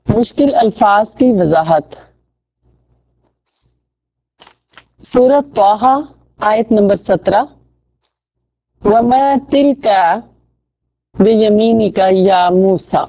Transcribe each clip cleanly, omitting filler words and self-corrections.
مشکل الفاظ کی وضاحت. سورۃ طٰہٰ آیت نمبر 17. وَمَا تِلْكَ بِیَمِینِکَ یا موسیٰ.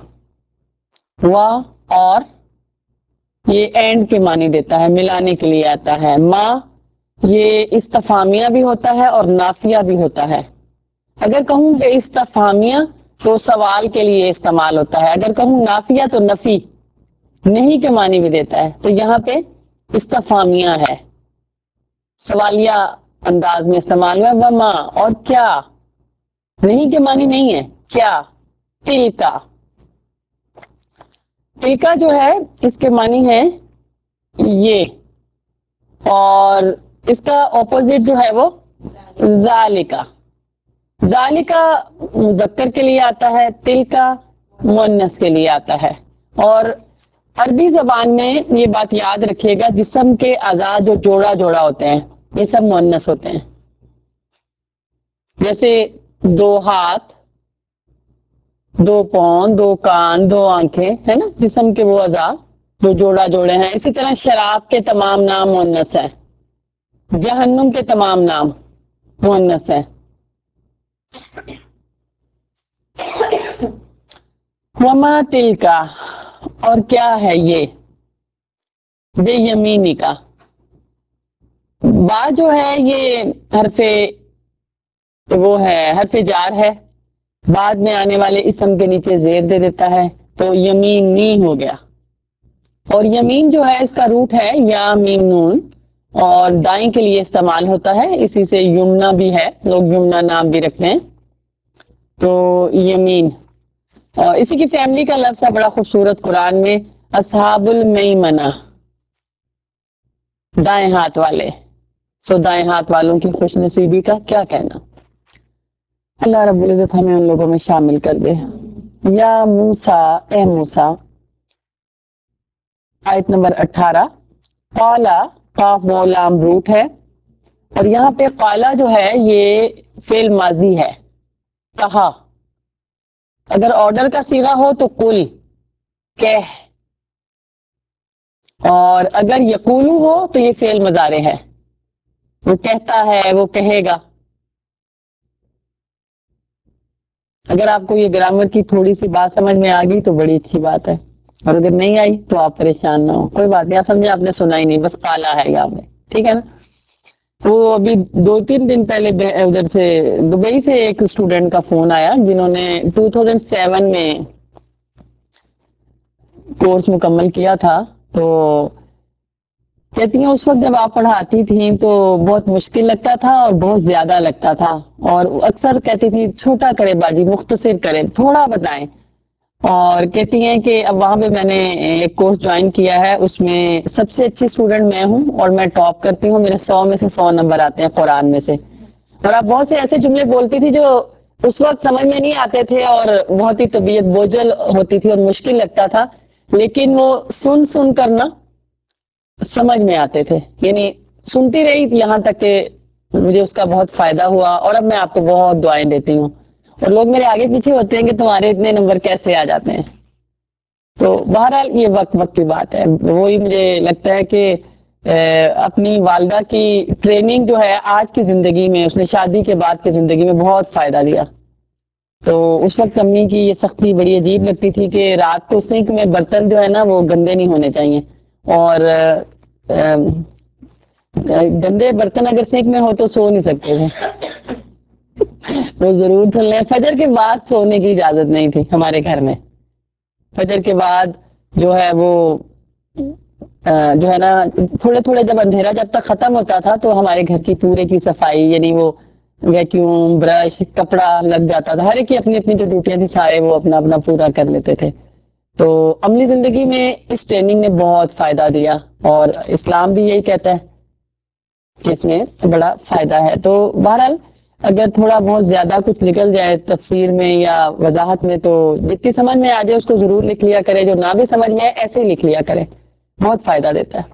اور یہ اینڈ کے معنی دیتا ہے، ملانے کے لیے آتا ہے. ما یہ استفہامیہ بھی ہوتا ہے اور نافیہ بھی ہوتا ہے. اگر کہوں کہ استفہامیہ تو سوال کے لیے استعمال ہوتا ہے، اگر کہوں نافیہ تو نفی نہیں کے معنی بھی دیتا ہے. تو یہاں پہ استفہامیہ ہے، سوالیہ انداز میں استعمال ہوا. وما اور کیا، نہیں کے معنی نہیں ہے، کیا. تلکا، تلکا جو ہے اس کے معنی ہے یہ، اور اس کا اپوزٹ جو ہے وہ ذالکا. ذالکا مذکر کے لیے آتا ہے، تلکا مؤنث کے لیے آتا ہے. اور عربی زبان میں یہ بات یاد رکھیے گا، جسم کے اعضاء جو جوڑا جوڑا ہوتے ہیں یہ سب مؤنث ہوتے ہیں. جیسے 2 ہاتھ، 2 پاؤں، 2 کان، 2 آنکھیں، ہے نا، جسم کے وہ اعضاء جو جوڑا جوڑے ہیں. اسی طرح شراب کے تمام نام مؤنث ہیں، جہنم کے تمام نام مؤنث ہیں. وما تلکا اور کیا ہے یہ، بے یمینی کا. با جو ہے یہ حرف وہ ہے، حرف جار ہے، بعد میں آنے والے اسم کے نیچے زیر دے دیتا ہے تو یمینی ہو گیا. اور یمین جو ہے اس کا روٹ ہے یا میم نون، اور دائیں کے لیے استعمال ہوتا ہے، اسی سے یمنا بھی ہے، لوگ یمنا نام بھی رکھتے ہیں. تو یمین، اور اسی کی فیملی کا لفظ ہے بڑا خوبصورت قرآن میں، اصحاب المیمنہ، دائیں ہاتھ والے. سو دائیں ہاتھ والوں کی خوش نصیبی کا کیا کہنا. اللہ رب العزت ہمیں ان لوگوں میں شامل کر دے. یا موسیٰ، اے موسیٰ. آیت نمبر 18. قالا، قاف و لام روٹ ہے، اور یہاں پہ قالا جو ہے یہ فعل ماضی ہے، کہا. اگر آرڈر کا صیغہ ہو تو قل، کہہ. اور اگر یقولو ہو تو یہ فعل مضارع ہے، وہ کہتا ہے، وہ کہے گا. اگر آپ کو یہ گرامر کی تھوڑی سی بات سمجھ میں آ گئی تو بڑی اچھی بات ہے، اور اگر نہیں آئی تو آپ پریشان نہ ہو، کوئی بات نہیں. آپ سمجھے آپ نے سنا ہی نہیں، بس قالا ہے یہاں پہ، ٹھیک ہے نا. وہ ابھی 2-3 دن پہلے ادھر سے دبئی سے ایک اسٹوڈنٹ کا فون آیا جنہوں نے 2007 میں کورس مکمل کیا تھا. تو کہتی ہیں اس وقت جب آپ پڑھاتی تھیں تو بہت مشکل لگتا تھا اور بہت زیادہ لگتا تھا، اور اکثر کہتی تھی چھوٹا کرے باجی، مختصر کرے، تھوڑا بتائیں. اور کہتی ہیں کہ اب وہاں پہ میں نے ایک کورس جوائن کیا ہے، اس میں سب سے اچھی اسٹوڈنٹ میں ہوں اور میں ٹاپ کرتی ہوں، میرے 100 میں سے 100 نمبر آتے ہیں قرآن میں سے. اور آپ بہت سے ایسے جملے بولتی تھی جو اس وقت سمجھ میں نہیں آتے تھے اور بہت ہی طبیعت بوجھل ہوتی تھی اور مشکل لگتا تھا، لیکن وہ سن سن کر نا سمجھ میں آتے تھے. یعنی سنتی رہی یہاں تک کہ مجھے اس کا بہت فائدہ ہوا، اور اب میں آپ کو بہت دعائیں دیتی ہوں. اور لوگ میرے آگے پیچھے ہوتے ہیں کہ تمہارے اتنے نمبر کیسے آ جاتے ہیں. تو بہرحال یہ وقت کی بات ہے. وہی مجھے لگتا ہے کہ اپنی والدہ کی ٹریننگ جو ہے آج کی زندگی میں، اس نے شادی کے بعد کی زندگی میں بہت فائدہ دیا. تو اس وقت امی کی یہ سختی بڑی عجیب لگتی تھی کہ رات کو سنک میں برتن جو ہے نا وہ گندے نہیں ہونے چاہیے، اور گندے برتن اگر سنک میں ہو تو سو نہیں سکتے تھے، وہ ضرور دھلنے. فجر کے بعد سونے کی اجازت نہیں تھی ہمارے گھر میں. فجر کے بعد جو ہے وہ جو ہے نا تھوڑے تھوڑے جب اندھیرا جب تک ختم ہوتا تھا تو ہمارے گھر کی پورے کی صفائی، یعنی وہ ویکیوم، برش، کپڑا لگ جاتا تھا. ہر ایک کی اپنی اپنی جو ڈیوٹیاں تھی سارے وہ اپنا اپنا پورا کر لیتے تھے. تو عملی زندگی میں اس ٹریننگ نے بہت فائدہ دیا، اور اسلام بھی یہی کہتا ہے کہ اس میں بڑا فائدہ ہے. تو بہرحال اگر تھوڑا بہت زیادہ کچھ نکل جائے تفسیر میں یا وضاحت میں تو جتنی سمجھ میں آ جائے اس کو ضرور لکھ لیا کرے، جو نہ بھی سمجھ میں آئے ایسے ہی لکھ لیا کرے، بہت فائدہ دیتا ہے.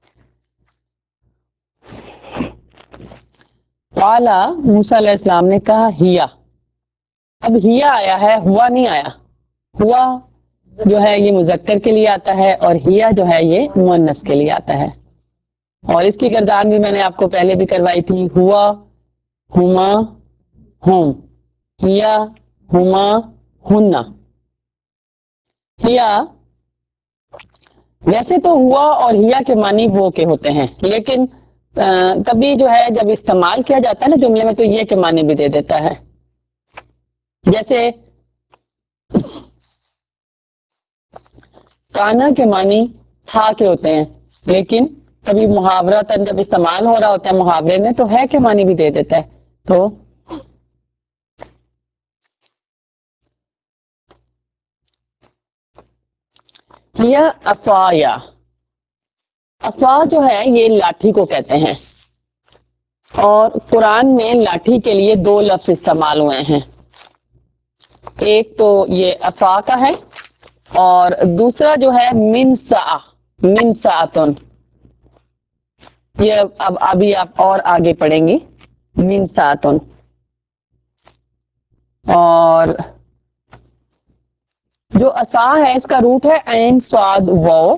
قالا، موسیٰ علیہ السلام نے کہا، ہیا. اب ہیا آیا ہے، ہوا نہیں آیا. ہوا جو ہے یہ مذکر کے لیے آتا ہے اور ہیا جو ہے یہ مؤنث کے لیے آتا ہے. اور اس کی گردان بھی میں نے آپ کو پہلے بھی کروائی تھی. ہوا، ہما، ہوں، ہیا، ہما، ہننا. ہیا ویسے تو ہوا اور ہیا کے معنی وہ کے ہوتے ہیں، لیکن کبھی جو ہے جب استعمال کیا جاتا ہے نا جملے میں تو یہ کے معنی بھی دے دیتا ہے. جیسے کانا کے معنی تھا کے ہوتے ہیں، لیکن کبھی محاورتاً جب استعمال ہو رہا ہوتا ہے محاورے میں تو ہے کے معنی بھی دے دیتا ہے. تو ہیا افایا، افا جو ہے یہ لاٹھی کو کہتے ہیں، اور قرآن میں لاٹھی کے لیے 2 لفظ استعمال ہوئے ہیں. ایک تو یہ افا کا ہے اور دوسرا جو ہے من ساعتن. یہ اب ابھی آپ اور آگے پڑھیں گی. من ساعتن. اور جو اسا ہے اس کا روٹ ہے عین صاد واو.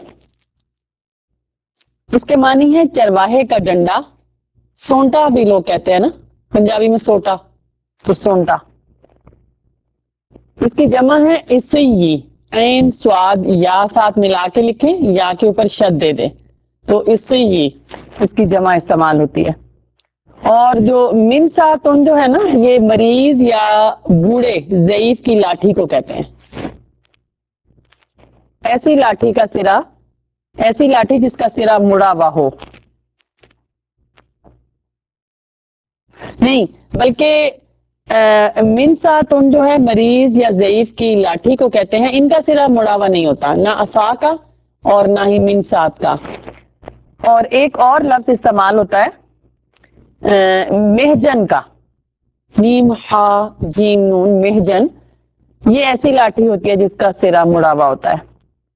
اس کے معنی ہے چرواہے کا ڈنڈا. سونٹا بھی لوگ کہتے ہیں نا پنجابی میں، سوٹا تو سونٹا. اس کی جمع ہے اسی، عین سواد یا ساتھ ملا کے لکھیں یا کے اوپر شد دے دیں تو اسی اس کی جمع استعمال ہوتی ہے. اور جو من ساتن جو ہے نا یہ مریض یا بوڑھے ضعیف کی لاٹھی کو کہتے ہیں. ایسی لاٹھی کا سرا، ایسی لاٹھی جس کا سرا مڑا ہوا ہو. نہیں بلکہ من ساتن جو ہے مریض یا ضعیف کی لاٹھی کو کہتے ہیں. ان کا سرا مڑا ہوا نہیں ہوتا، نہ عصا کا اور نہ ہی من سات کا. اور ایک اور لفظ استعمال ہوتا ہے مہجن کا. میم ہا جیم نون مہجن. یہ ایسی لاٹھی ہوتی ہے جس کا سرا مڑا ہوا ہوتا ہے.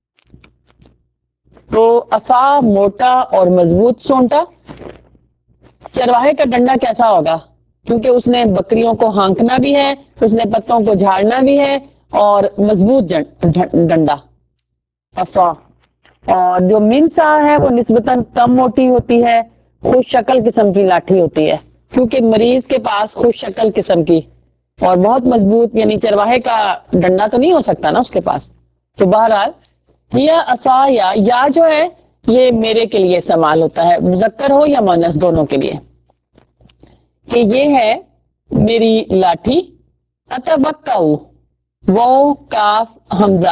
تو عصا موٹا اور مضبوط سونٹا. چرواہے کا ڈنڈا کیسا ہوگا؟ کیونکہ اس نے بکریوں کو ہانکنا بھی ہے، اس نے پتوں کو جھاڑنا بھی ہے، اور مضبوط ڈنڈا عصا. اور جو منسا ہے وہ نسبتاً کم موٹی ہوتی ہے، خوش شکل قسم کی لاٹھی ہوتی ہے کیونکہ مریض کے پاس خوش شکل قسم کی اور بہت مضبوط، یعنی چرواہے کا ڈنڈا تو نہیں ہو سکتا نا اس کے پاس. تو بہرحال یا عصا یا جو ہے یہ میرے کے لیے استعمال ہوتا ہے، مذکر ہو یا مؤنث دونوں کے لیے، کہ یہ ہے میری لاٹھی. اتوقع وہ کاف حمزہ،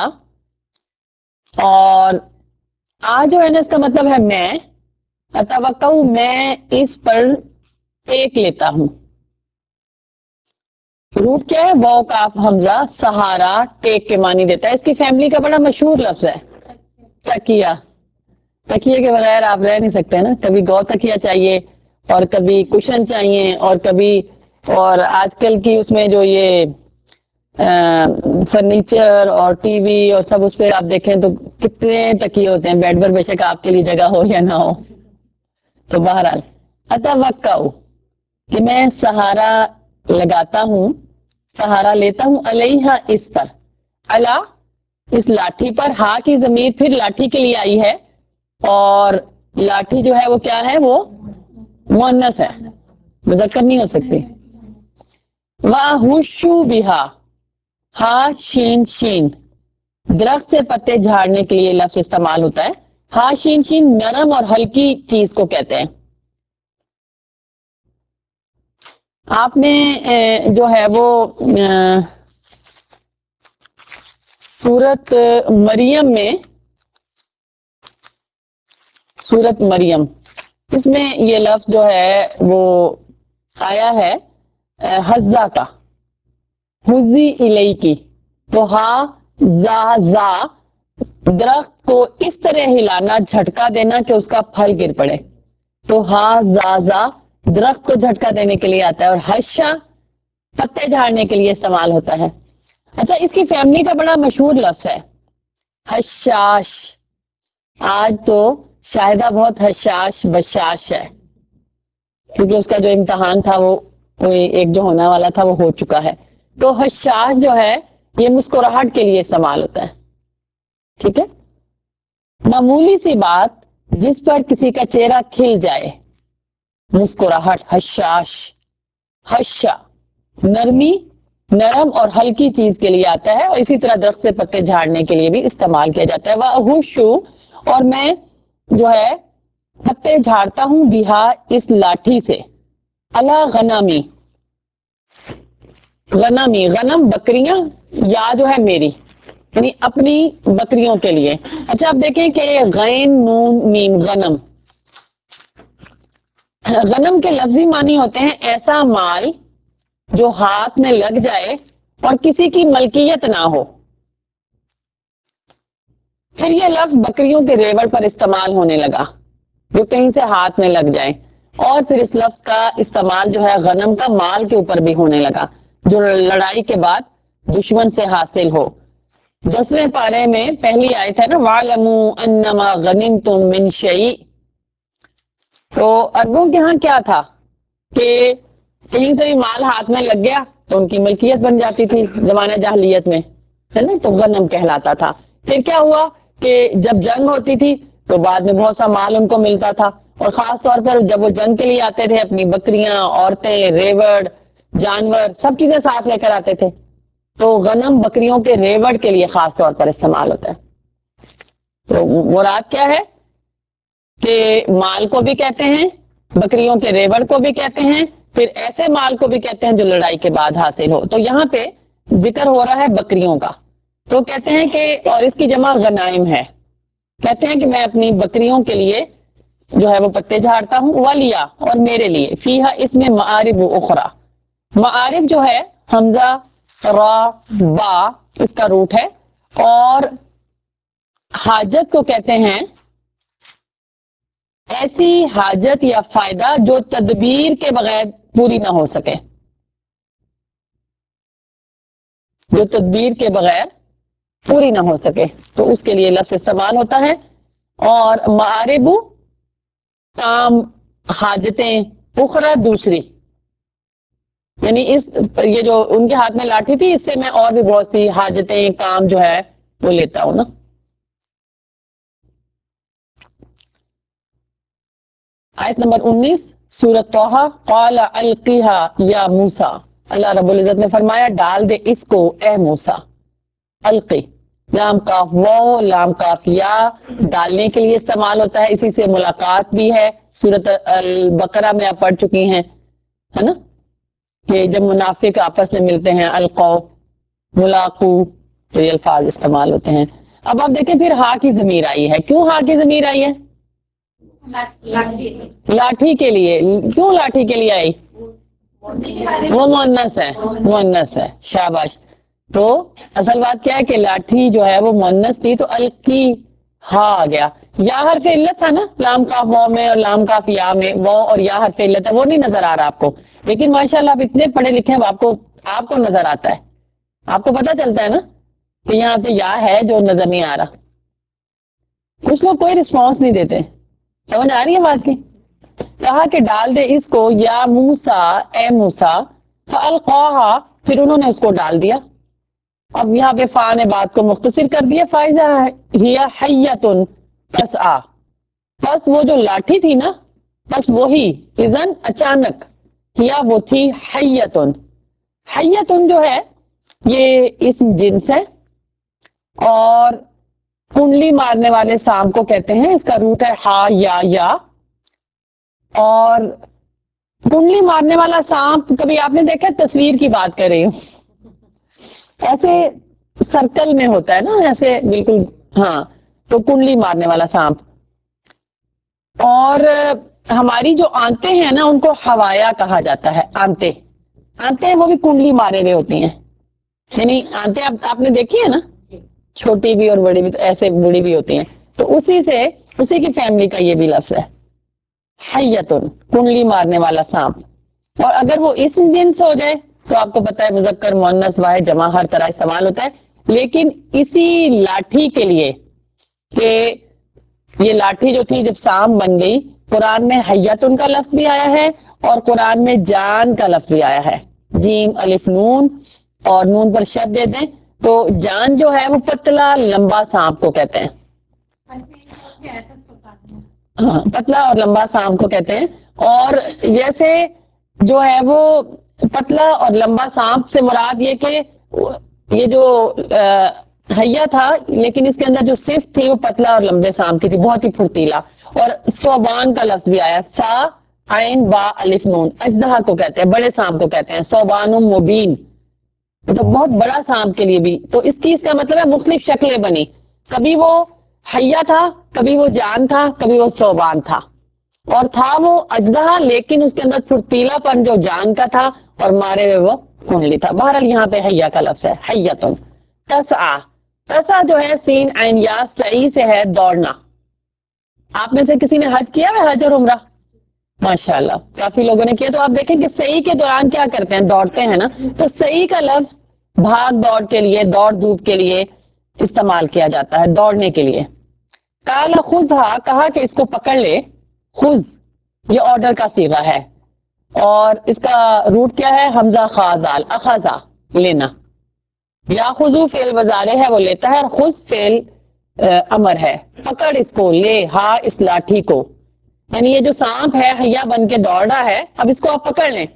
اور آ جو ہے نا اس کا مطلب ہے میں. اتوقع میں اس پر ٹیک لیتا ہوں. روٹ کیا ہے؟ واو کاف حمزہ. سہارا ٹیک کے معنی دیتا ہے. اس کی فیملی کا بڑا مشہور لفظ ہے تکیہ. تکیے کے بغیر آپ رہ نہیں سکتے نا. کبھی گو تکیہ چاہیے اور کبھی کشن چاہیے اور کبھی، اور آج کل کی اس میں جو یہ فرنیچر اور ٹی وی اور سب اس پہ آپ دیکھیں تو کتنے تکیے ہوتے ہیں بیڈ پر، بے شک آپ کے لیے جگہ ہو یا نہ ہو. تو بہرحال اتوقع کہ میں سہارا لگاتا ہوں، سہارا لیتا ہوں علیہا اس پر. علا اس لاٹھی پر. ہا کی ضمیر پھر لاٹھی کے لیے آئی ہے اور لاٹھی جو ہے وہ کیا ہے؟ وہ مؤنث ہے، مذکر نہیں ہو سکتی. وَأَهُشُّ بِهَا ہا شین شین. درخت سے پتے جھاڑنے کے لیے لفظ استعمال ہوتا ہے. ہا شین شین نرم اور ہلکی چیز کو کہتے ہیں. آپ نے جو ہے وہ سورت مریم میں، سورت مریم اس میں یہ لفظ جو ہے وہ آیا ہے حزہ کا، حزی الی کی. تو ہا زا زا درخت کو اس طرح ہلانا، جھٹکا دینا کہ اس کا پھل گر پڑے. تو ہا زا زا درخت کو جھٹکا دینے کے لیے آتا ہے. اور حشا پتے جھاڑنے کے لیے استعمال ہوتا ہے. اچھا اس کی فیملی کا بڑا مشہور لفظ ہے حشاش. آج تو شاہدہ بہت حشاش بشاش ہے کیونکہ اس کا جو امتحان تھا وہ کوئی ایک جو ہونے والا تھا وہ ہو چکا ہے. تو حشاش جو ہے یہ مسکراہٹ کے لیے استعمال ہوتا ہے. ٹھیک ہے. معمولی سی بات جس پر کسی کا چہرہ کھل جائے. مسکراہٹ، حشاش، حشا، نرمی، نرم اور ہلکی چیز کے لیے آتا ہے، اور اسی طرح درخت سے پتے جھاڑنے کے لیے بھی استعمال کیا جاتا ہے. وَأَهُشُّ، اور میں جو ہے پتے جھاڑتا ہوں، بہا، اس لاٹھی سے، علی غنمی، غنمی، غنم بکریاں، یا جو ہے میری، یعنی اپنی بکریوں کے لیے. اچھا آپ دیکھیں کہ غین نون میم، غنم، غنم کے لفظی معنی ہوتے ہیں ایسا مال جو ہاتھ میں لگ جائے اور کسی کی ملکیت نہ ہو. پھر یہ لفظ بکریوں کے ریوڑ پر استعمال ہونے لگا جو کہیں سے ہاتھ میں لگ جائے، اور پھر اس لفظ کا استعمال جو ہے غنم کا مال کے اوپر بھی ہونے لگا جو لڑائی کے بعد دشمن سے حاصل ہو. 10ویں پارے میں پہلی آیت ہے نا، وَاعْلَمُوا أَنَّمَا غَنِمْتُم مِّن شَيْءٍ. تو عربوں کے ہاں کیا تھا کہ کہیں سے بھی مال ہاتھ میں لگ گیا تو ان کی ملکیت بن جاتی تھی زمانہ جاہلیت میں، ہے نا، تو غنم کہلاتا تھا. پھر کیا ہوا کہ جب جنگ ہوتی تھی تو بعد میں بہت سا مال ان کو ملتا تھا، اور خاص طور پر جب وہ جنگ کے لیے آتے تھے اپنی بکریاں، عورتیں، ریوڑ، جانور سب چیزیں ساتھ لے کر آتے تھے. تو غنم بکریوں کے ریوڑ کے لیے خاص طور پر استعمال ہوتا ہے. تو مراد کیا ہے کہ مال کو بھی کہتے ہیں، بکریوں کے ریوڑ کو بھی کہتے ہیں، پھر ایسے مال کو بھی کہتے ہیں جو لڑائی کے بعد حاصل ہو. تو یہاں پہ ذکر ہو رہا ہے بکریوں کا، تو کہتے ہیں کہ، اور اس کی جمع غنائم ہے، کہتے ہیں کہ میں اپنی بکریوں کے لیے جو ہے وہ پتے جھاڑتا ہوں، والیا، اور میرے لیے، فیہا، اس میں معارب اخرى. معارب جو ہے حمزہ، را، با، اس کا روٹ ہے، اور حاجت کو کہتے ہیں ایسی حاجت یا فائدہ جو تدبیر کے بغیر پوری نہ ہو سکے، جو تدبیر کے بغیر پوری نہ ہو سکے تو اس کے لیے لفظ استعمال ہوتا ہے. اور معارب کام، حاجتیں، اخرى دوسری، یعنی یہ جو ان کے ہاتھ میں لاٹھی تھی اس سے میں اور بھی بہت سی حاجتیں، کام جو ہے وہ لیتا ہوں نا. آیت نمبر 19 سورۃ طٰہٰ، قال القیھا یا موسیٰ، اللہ رب العزت نے فرمایا ڈال دے اس کو اے موسیٰ. القی، لام کاف واو، لام کاف یا، ڈالنے کے لیے استعمال ہوتا ہے، اسی سے ملاقات بھی ہے. سورۃ البقرہ میں آپ پڑھ چکی ہیں، ہے نا، کہ جب منافق آپس میں ملتے ہیں القو، ملاقو، تو یہ الفاظ استعمال ہوتے ہیں. اب آپ دیکھیں پھر ہا کی ضمیر آئی ہے. کیوں ہا کی ضمیر آئی ہے؟ لاٹھی کے لیے. کیوں لاٹھی کے لیے آئی؟ وہ مؤنث ہے، مؤنث ہے، شاباش. تو اصل بات کیا ہے کہ لاٹھی جو ہے وہ مؤنث تھی تو القی ہا آ گیا. یا حرف علت تھا نا لام کاف واو میں اور لام کاف یا میں، واو اور یا حرف علت ہے، وہ نہیں نظر آ رہا آپ کو، لیکن ماشاءاللہ آپ اتنے پڑھے لکھے ہیں آپ کو نظر آتا ہے، آپ کو پتا چلتا ہے نا کہ یہاں پہ یا ہے جو نظر نہیں آ رہا. کچھ لوگ کوئی رسپانس نہیں دیتے. سمجھ آ رہی ہے بات کی؟ کہا کہ ڈال دے اس کو یا موسیٰ، اے موسیٰ، فَأَلْقَاهَا، پھر انہوں نے اس کو ڈال دیا. اب یہاں پہ فا نے بات کو مختصر کر دیا، فائزہ ہی حیۃ تسعیٰ، بس وہ جو لاٹھی تھی نا، بس وہی، اذن اچانک، کیا وہ تھی حیۃ. حیۃ جو ہے یہ اسم جنس ہے، اور کنڈلی مارنے والے سانپ کو کہتے ہیں، اس کا روٹ ہے ہا یا. اور کنڈلی مارنے والا سانپ کبھی آپ نے دیکھا؟ تصویر کی بات کر رہی ہوں، ایسے سرکل میں ہوتا ہے نا، ایسے بالکل، ہاں، تو کنڈلی مارنے والا سانپ. اور ہماری جو آنتیں ہیں نا ان کو حوایا کہا جاتا ہے. آنتیں وہ بھی کنڈلی مارے ہوئے ہوتی ہیں، یعنی آنتیں آپ نے دیکھی ہے نا، چھوٹی بھی اور بڑی بھی، تو ایسے بڑی بھی ہوتی ہیں، تو اسی کی فیملی کا یہ بھی لفظ ہے حیۃ، کنڈلی مارنے والا سانپ. اور اگر وہ اسم جنس ہو جائے تو آپ کو پتا ہے مذکر، مؤنث، واحد، جمع ہر طرح استعمال ہوتا ہے. لیکن اسی لاٹھی کے لیے کہ یہ لاٹھی جو تھی جب سانپ بن گئی، قرآن میں حیۃ کا لفظ بھی آیا ہے اور قرآن میں جان کا لفظ بھی آیا ہے. جیم الف نون، اور نون پر شد دے دیں تو جان جو ہے وہ پتلا لمبا سانپ کو کہتے ہیں. ہاں پتلا اور لمبا سانپ کو کہتے ہیں. اور جیسے جو ہے وہ پتلا اور لمبا سانپ سے مراد یہ کہ یہ جو حیا تھا لیکن اس کے اندر جو صفت تھی وہ پتلا اور لمبے سانپ کی تھی, بہت ہی پھرتیلا. اور ثعبان کا لفظ بھی آیا, سا عین با الف نون, اژدہا کو کہتے ہیں, بڑے سانپ کو کہتے ہیں, ثعبان مبین, مطلب بہت بڑا سانپ کے لیے بھی. تو اس کا مطلب ہے مختلف شکلیں بنی, کبھی وہ حیا تھا, کبھی وہ جان تھا, کبھی وہ ثعبان تھا, اور تھا وہ اژدہا لیکن اس کے اندر پھرتیلا پن جو جان کا تھا اور مارے ہوئے وہ کنڈلی تھا. بہرحال یہاں پہ حیا کا لفظ ہے, حیتن. تسعا, تسعا جو ہے سین عین یا سعی سے ہے دوڑنا. آپ میں سے کسی نے حج کیا ہے, حج اور عمرہ؟ ماشاءاللہ کافی لوگوں نے کیا. تو آپ دیکھیں کہ سعی کے دوران کیا کرتے ہیں, دوڑتے ہیں نا. تو سعی کا لفظ بھاگ دوڑ کے لیے, دوڑ دھوپ کے لیے استعمال کیا جاتا ہے, دوڑنے کے لیے. کالا خذھا, کہا کہ اس کو پکڑ لے. خذ یہ آرڈر کا صیغہ ہے اور اس کا روٹ کیا ہے, حمزہ خازال, اخذا لینا. یا خذو فعل وزارے ہے وہ لیتا ہے, اور خذ فعل امر ہے, پکڑ اس کو, لے ہا اس لاٹھی کو. یعنی یہ جو سانپ ہے حیا بن کے دوڑ رہا ہے, اب اس کو آپ پکڑ لیں.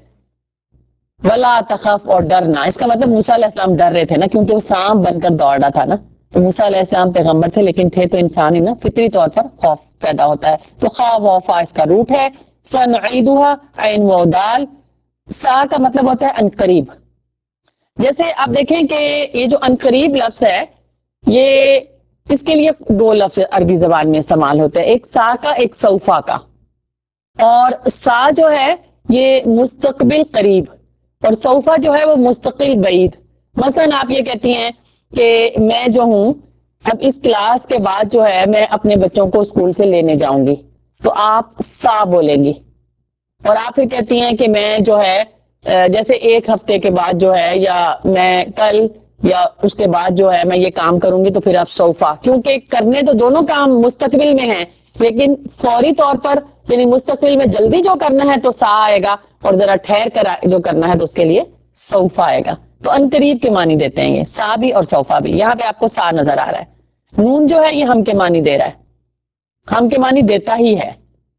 ولا تخف, اور ڈرنا. اس کا مطلب موسیٰ علیہ السلام ڈر رہے تھے نا, کیونکہ وہ سانپ بن کر دوڑ رہا تھا نا. تو موسیٰ علیہ السلام پیغمبر تھے لیکن تھے تو انسان ہی نا, فطری طور پر خوف پیدا ہوتا ہے. تو خوف وفا اس کا روٹ ہے. سنعیدھا عین و دال, سا کا مطلب ہوتا ہے انقریب. جیسے آپ دیکھیں کہ یہ جو انقریب لفظ ہے, یہ اس کے لیے دو لفظ عربی زبان میں استعمال ہوتے ہیں, ایک سا کا, ایک سوفا کا. اور سا جو ہے یہ مستقبل قریب, اور سوفا جو ہے وہ مستقل بعید. مثلا آپ یہ کہتی ہیں کہ میں جو ہوں اب اس کلاس کے بعد جو ہے میں اپنے بچوں کو اسکول سے لینے جاؤں گی, تو آپ سا بولیں گی. اور آپ پھر کہتی ہیں کہ میں جو ہے جیسے ایک ہفتے کے بعد جو ہے, یا میں کل, یا اس کے بعد جو ہے میں یہ کام کروں گی, تو پھر آپ سوفا, کیونکہ کرنے تو دونوں کام مستقبل میں ہیں لیکن فوری طور پر یعنی مستقبل میں جلدی جو کرنا ہے تو سا آئے گا, اور ذرا ٹھہر کر جو کرنا ہے تو اس کے لیے سوفا آئے گا. تو انقریب کے معنی دیتے ہیں یہ, سا بھی اور سوفا بھی. یہاں پہ آپ کو سا نظر آ رہا ہے, نون جو ہے یہ ہم کے معنی دے رہا ہے, ہم کے معنی دیتا ہی ہے.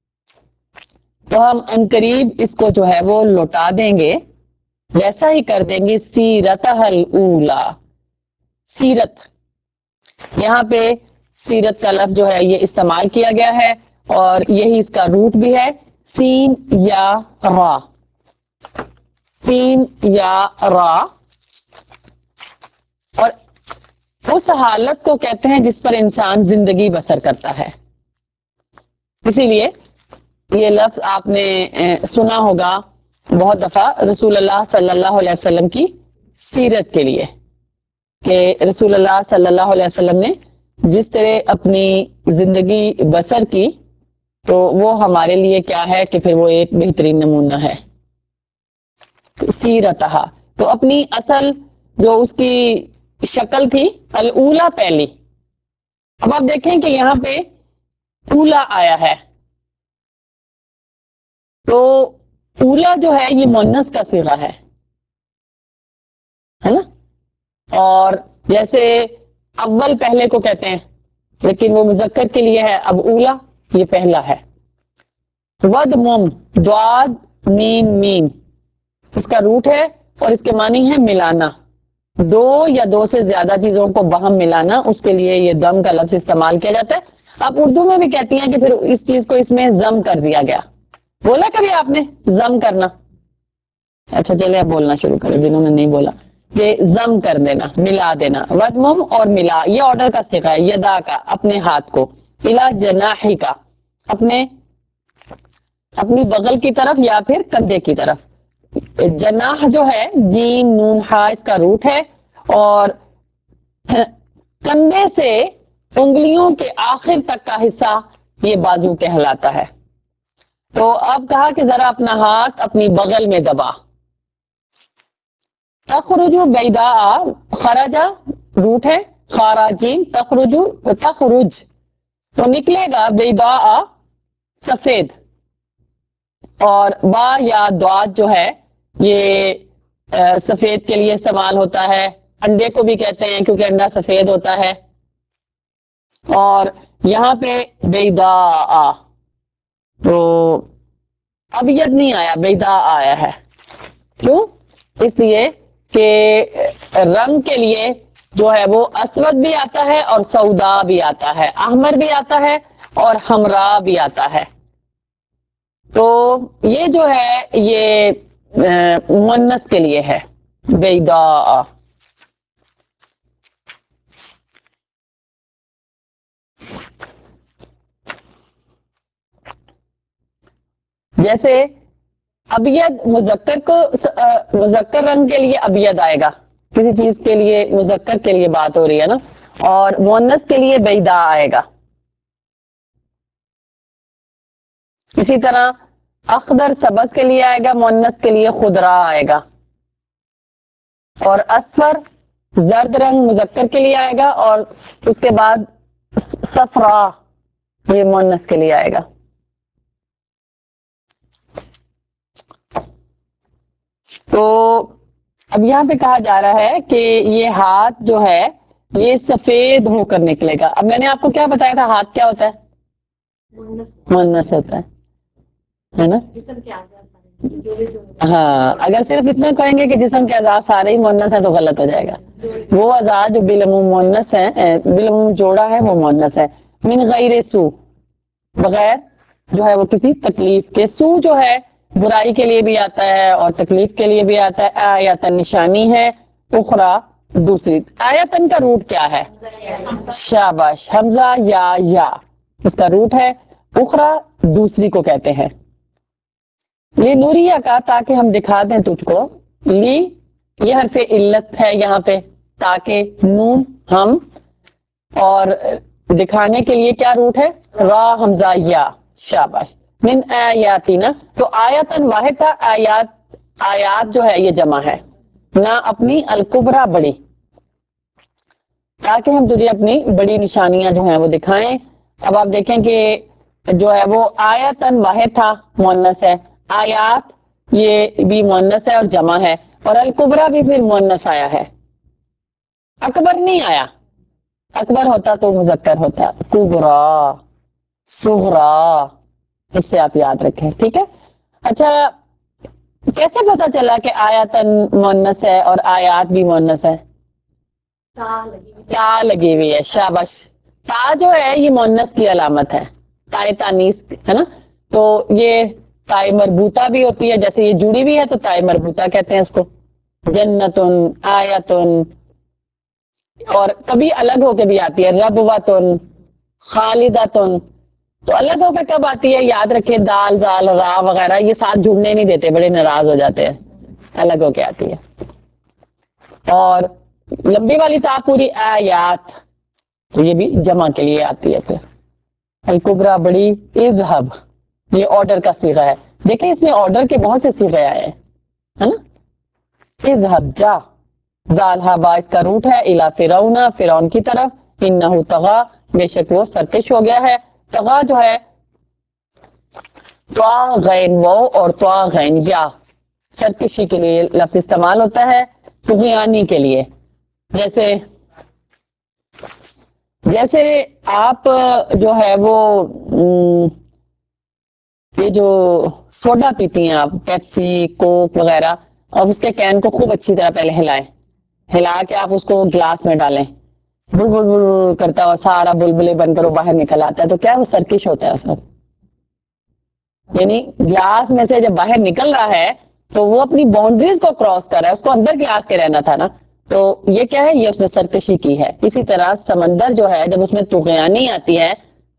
تو ہم انقریب اس کو جو ہے وہ لوٹا دیں گے, ویسا ہی کر دیں گے. سیرتہ الاولی, سیرت, یہاں پہ سیرت کا لفظ جو ہے یہ استعمال کیا گیا ہے, اور یہی اس کا روٹ بھی ہے, سین یا را, سین یا را. اور اس حالت کو کہتے ہیں جس پر انسان زندگی بسر کرتا ہے. اسی لیے یہ لفظ آپ نے سنا ہوگا بہت دفعہ رسول اللہ صلی اللہ علیہ وسلم کی سیرت کے لیے, کہ رسول اللہ صلی اللہ علیہ وسلم نے جس طرح اپنی زندگی بسر کی تو وہ ہمارے لیے کیا ہے کہ پھر وہ ایک بہترین نمونہ ہے. سیرتہا, تو اپنی اصل جو اس کی شکل تھی, الاولا پہلی. اب آپ دیکھیں کہ یہاں پہ اولا آیا ہے, تو اولا جو ہے یہ مؤنث کا صیغہ ہے نا. اور جیسے اول پہلے کو کہتے ہیں لیکن وہ مذکر کے لیے ہے, اب اولا یہ پہلا ہے. ود مم, دواد میم میم, اس کا روٹ ہے اور اس کے معنی ہے ملانا, دو یا دو سے زیادہ چیزوں کو باہم ملانا, اس کے لیے یہ دم کا لفظ استعمال کیا جاتا ہے. آپ اردو میں بھی کہتی ہیں کہ پھر اس چیز کو اس میں ضم کر دیا گیا. بولا کبھی آپ نے ضم کرنا؟ اچھا چلے اب بولنا شروع کریں جنہوں نے نہیں بولا, کہ ضم کر دینا, ملا دینا. ودمم اور ملا یہ آرڈر کا صیغہ ہے. یدا کا, اپنے ہاتھ کو, الا جناحی کا, اپنی بغل کی طرف یا پھر کندھے کی طرف. جناح جو ہے جیم نون ہا اس کا روٹ ہے, اور کندھے سے انگلیوں کے آخر تک کا حصہ یہ بازو کہلاتا ہے. تو اب کہا کہ ذرا اپنا ہاتھ اپنی بغل میں دبا. تخرجو بیداء, خرجا روٹ ہے, خاراجین, تخرجو تخرج, تو نکلے گا, بیداء سفید, اور با یا دعات جو ہے یہ سفید کے لیے استعمال ہوتا ہے, انڈے کو بھی کہتے ہیں کیونکہ انڈا سفید ہوتا ہے. اور یہاں پہ بیضاء، تو ابیض نہیں آیا، بیضاء آیا ہے. کیوں؟ اس لیے کہ رنگ کے لیے جو ہے وہ اسود بھی آتا ہے اور سودا بھی آتا ہے، احمر بھی آتا ہے اور حمراء بھی آتا ہے. تو یہ جو ہے یہ مؤنث کے لیے ہے بیضاء. جیسے ابیض مذکر کو، مذکر رنگ کے لیے ابیض آئے گا، کسی چیز کے لیے مذکر کے لیے بات ہو رہی ہے نا، اور مؤنث کے لیے بیضاء آئے گا. اسی طرح اخضر سبز کے لیے آئے گا، مؤنث کے لیے خضرا آئے گا. اور اصفر زرد رنگ مذکر کے لیے آئے گا، اور اس کے بعد صفرا یہ مؤنث کے لیے آئے گا. تو اب یہاں پہ کہا جا رہا ہے کہ یہ ہاتھ جو ہے یہ سفید ہو کر نکلے گا. اب میں نے آپ کو کیا بتایا تھا، ہاتھ کیا ہوتا ہے؟ مؤنث ہوتا ہے نا. ہاں، اگر صرف اتنا کہیں گے کہ جسم کے اعضاء سارے ہی مؤنث ہیں تو غلط ہو جائے گا. وہ اعضاء جو بالعموم مؤنث ہیں، بالعموم جوڑا ہے وہ مؤنث ہے. من غیر سو، بغیر جو ہے وہ کسی تکلیف کے. سو جو ہے برائی کے لیے بھی آتا ہے اور تکلیف کے لیے بھی آتا ہے. آیتن نشانی ہے، اخرى دوسری. آیتن کا روٹ کیا ہے؟ شاباش، حمزہ یا اس کا روٹ ہے. اخرى دوسری کو کہتے ہیں. لی نوریا کا، تاکہ ہم دکھا دیں تجھ کو. لی یہ حرف علت ہے یہاں پہ، تاکہ نون ہم، اور دکھانے کے لیے کیا روٹ ہے؟ را حمزہ یا. شاباش. من آیاتنا، تو آیتن واحد تھا، آیات جو ہے یہ جمع ہے نہ، اپنی الکبرا بڑی، تاکہ ہم تجھے اپنی بڑی نشانیاں جو ہیں وہ دکھائیں. اب آپ دیکھیں کہ جو ہے وہ آیتن واحد تھا، مؤنث ہے. آیات یہ بھی مؤنث ہے اور جمع ہے، اور الکبرا بھی پھر مؤنث آیا ہے. اکبر نہیں آیا، اکبر ہوتا تو مذکر ہوتا. کبرا، صغرا، اس سے آپ یاد رکھیں. ٹھیک ہے. اچھا، کیسے پتا چلا کہ آیاتن مؤنث ہے اور آیات بھی مؤنث ہے؟ تا لگی ہوئی ہے. شاباش. تا جو ہے یہ مؤنث کی علامت ہے، تائے تانیث ہے نا. تو یہ تائے مربوطہ بھی ہوتی ہے، جیسے یہ جڑی بھی ہے تو تائے مربوطہ کہتے ہیں اس کو. جنتن، آیتن، اور کبھی الگ ہو کے بھی آتی ہے. ربوتن، خالدتن. تو الگ ہو کے کب آتی ہے؟ یاد رکھیں، دال زال را وغیرہ یہ ساتھ جڑنے نہیں دیتے، بڑے ناراض ہو جاتے ہیں. الگ ہو کے آتی ہے. اور لمبی والی تا پوری آیات، تو یہ بھی جمع کے لیے آتی ہے. پھر الکبرا بڑی، اذهب یہ آرڈر کا صیغہ ہے. دیکھیں اس میں آرڈر کے بہت سے صیغے آئے ہیں، ہے نا. اذهب جا، ذالھا با اس کا روٹ ہے. الی فرعون، فرعون کی طرف. انہ طغی بے شک وہ سرکش ہو گیا ہے. طغی جو ہے طا غین واو اور طا غین یا، سرکشی کے لیے لفظ استعمال ہوتا ہے، طغیانی کے لیے. جیسے آپ جو ہے وہ یہ جو سوڈا پیتی ہیں آپ، پیپسی، کوک وغیرہ، اور اس کے کین کو خوب اچھی طرح پہلے ہلائیں، ہلا کے آپ اس کو گلاس میں ڈالیں، بل بل بل کرتا ہے، سارا بلبلے بن کر وہ باہر نکل آتا ہے. تو کیا وہ سرکش ہوتا ہے اس وقت، یعنی گلاس میں سے جب باہر نکل رہا ہے تو وہ اپنی باؤنڈریز کو کراس کر رہا ہے، اس کو اندر گلاس کے رہنا تھا نا. تو یہ کیا ہے؟ یہ اس نے سرکشی کی ہے. اسی طرح سمندر جو ہے جب اس میں طغیانی آتی ہے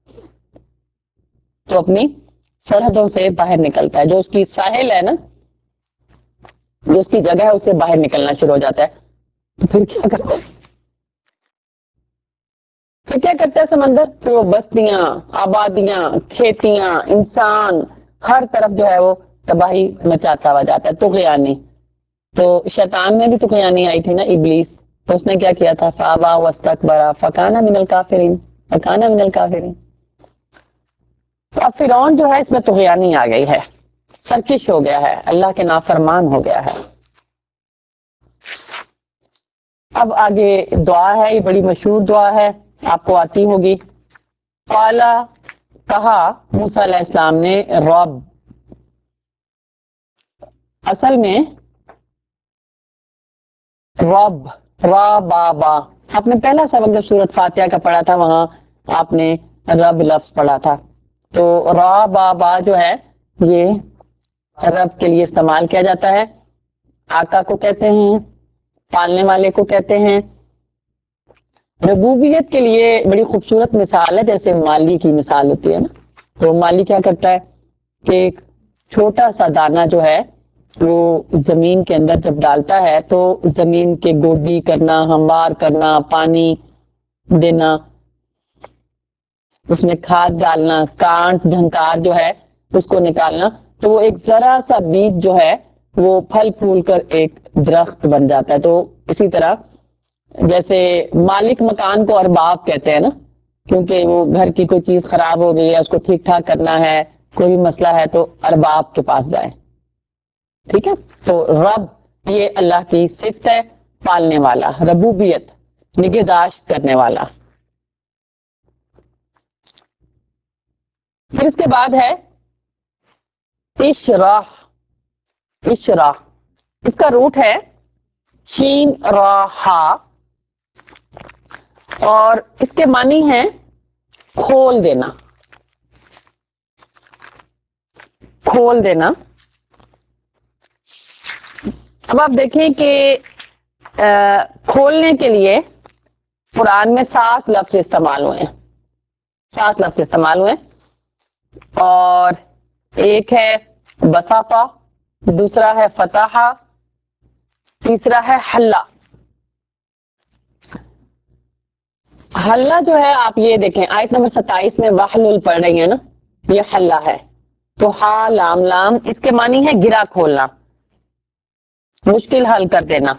تو اپنی سرحدوں سے باہر نکلتا ہے. جو اس کی ساحل ہے نا، جو اس کی جگہ ہے، اس سے باہر نکلنا شروع ہو جاتا ہے. تو پھر کیا کرتا ہے؟ پھر کیا کرتا ہے سمندر؟ پھر وہ بستیاں، آبادیاں، کھیتیاں، انسان، ہر طرف جو ہے وہ تباہی مچاتا ہوا جاتا ہے. طغیانی. تو شیطان میں بھی طغیانی آئی تھی نا، ابلیس. تو اس نے کیا کیا تھا؟ فابا واستکبر فکان من الکافرین، فکان من الکافرین. تو اب فرعون جو ہے اس میں طغیانی آ گئی ہے، سرکش ہو گیا ہے، اللہ کے نافرمان ہو گیا ہے. اب آگے دعا ہے، یہ بڑی مشہور دعا ہے، آپ کو آتی ہوگی. قالا، کہا موسیٰ علیہ السلام نے، رب، اصل میں رب، را با با. آپ نے پہلا سبق جب سورۃ فاتحہ کا پڑھا تھا وہاں آپ نے رب لفظ پڑھا تھا. تو را با با جو ہے یہ رب کے لیے استعمال کیا جاتا ہے. آقا کو کہتے ہیں، پالنے والے کو کہتے ہیں. ربوبیت کے لیے بڑی خوبصورت مثال ہے، جیسے مالی کی مثال ہوتی ہے نا. تو مالی کیا کرتا ہے کہ ایک چھوٹا سا دانہ جو ہے وہ زمین کے اندر جب ڈالتا ہے تو زمین کے گوڈی کرنا، ہموار کرنا، پانی دینا، اس میں کھاد ڈالنا، کانٹ جھنکار جو ہے اس کو نکالنا، تو وہ ایک ذرا سا بیج جو ہے وہ پھل پھول کر ایک درخت بن جاتا ہے. تو اسی طرح جیسے مالک مکان کو ارباب کہتے ہیں نا، کیونکہ وہ گھر کی کوئی چیز خراب ہو گئی ہے، اس کو ٹھیک ٹھاک کرنا ہے، کوئی بھی مسئلہ ہے تو ارباب کے پاس جائے. ٹھیک ہے. تو رب یہ اللہ کی صفت ہے، پالنے والا، ربوبیت، نگہداشت کرنے والا. پھر اس کے بعد ہے اشراح. اشراح اس کا روٹ ہے شین راہا، اور اس کے معنی ہے کھول دینا. کھول دینا. اب آپ دیکھیں کہ کھولنے کے لیے قرآن میں 7 لفظ استعمال ہوئے ہیں. 7 لفظ استعمال ہوئے، اور ایک ہے بساطہ، دوسرا ہے فتح، تیسرا ہے حلہ. حلہ جو ہے آپ یہ دیکھیں آیت نمبر 27 میں وحلل پڑھ رہی ہیں نا، یہ حلہ ہے. تو ہا لام لام اس کے معنی ہے گرا کھولنا، مشکل حل کر دینا.